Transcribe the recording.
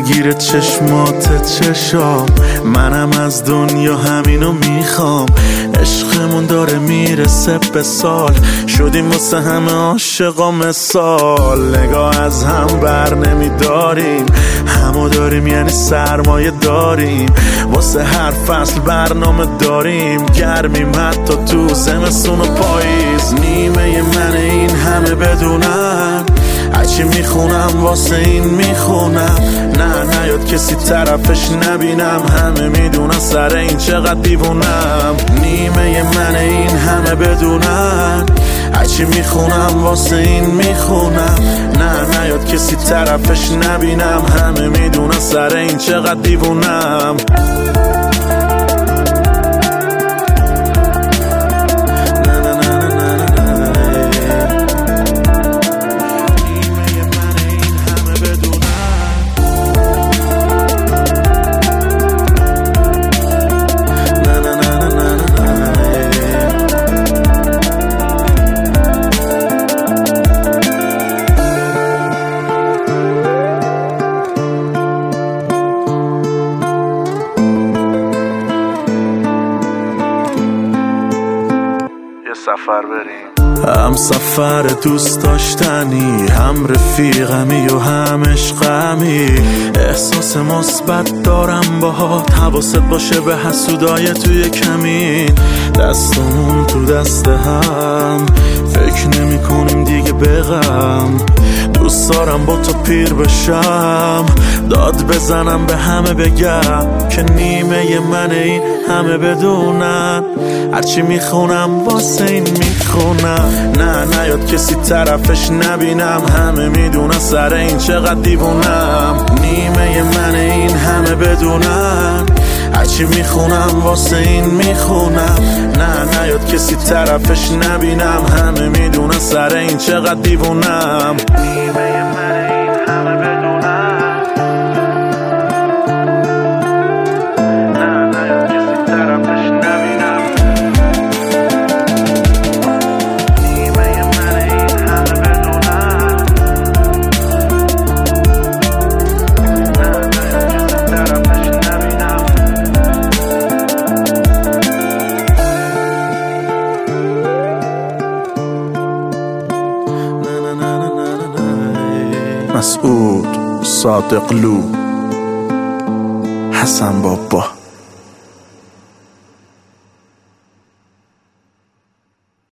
درگیر چشمات چشام، منم از دنیا همینو میخوام. عشقمون داره میرسه به سال، شدیم واسه همه عاشقا مثال. نگاه از هم بر نمیداریم، همو داریم یعنی سرمایه داریم. واسه هر فصل برنامه داریم، گرمیم حتی تو زمستون و پاییز. نیمه من این همه بدونم، هرچی میخونم واسه این میخونم. نه نیاد کسی طرفش نبینم، همه میدونن سر این چقدر دیوونم. نیمه من این همه بدونن، هرچی میخونم واسه این میخونم. نه نیاد کسی طرفش نبینم، همه میدونن سر این چقدر دیوونم. سفر بریم، هم سفر دوست داشتنی، هم رفیقمی و هم عشقمی. احساس مثبت دارم باهات، حواست باشه به حسودای توی کمین. دستمون تو دست هم، فکر نمی کنیم دیگه به غم. دوست دارم با تو پیر بشم، داد بزنم به همه بگم که نیمه من این همه بدونن. هرچی میخونم واسه این میخونم. نه نیاد کسی طرفش نبینم، همه میدونن سر این چقدر دیوونم. نیمه من این همه بدونن، هرچی میخونم واسه این میخونم. نه نیاد کسی طرفش نبینم، همه میدونن سر این چقدر دیوونم. نیمه من این همه بدونن، نه نیاد کسی طرفش نبینم. نیمه من این همه بدونن، نه نیاد کسی طرفش نبینم. مسعود صادقلو، حسن بابا.